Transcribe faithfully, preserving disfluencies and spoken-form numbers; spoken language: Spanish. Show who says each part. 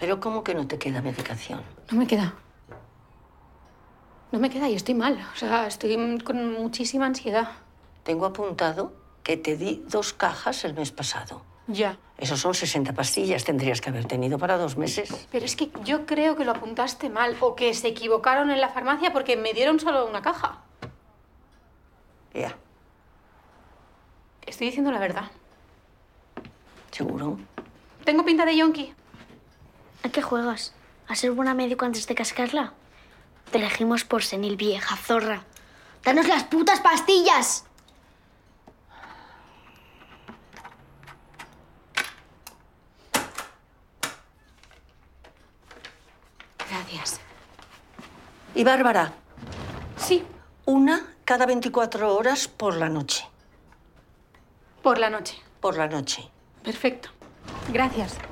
Speaker 1: ¿Pero cómo que no te queda medicación?
Speaker 2: No me queda. No me queda y estoy mal. O sea, estoy con muchísima ansiedad.
Speaker 1: Tengo apuntado que te di dos cajas el mes pasado.
Speaker 2: Ya.
Speaker 1: Esos son sesenta pastillas. Tendrías que haber tenido para dos meses.
Speaker 2: Pero es que yo creo que lo apuntaste mal o que se equivocaron en la farmacia porque me dieron solo una caja.
Speaker 1: Ya.
Speaker 2: Estoy diciendo la verdad.
Speaker 1: ¿Seguro?
Speaker 2: ¿Tengo pinta de yonki?
Speaker 3: ¿A qué juegas? ¿A ser buena médico antes de cascarla? Te elegimos por senil, vieja zorra. ¡Danos las putas pastillas!
Speaker 2: Gracias.
Speaker 1: Y Bárbara,
Speaker 2: Sí,
Speaker 1: una cada veinticuatro horas por la noche.
Speaker 2: por la noche.
Speaker 1: Por la noche.
Speaker 2: Perfecto. Gracias.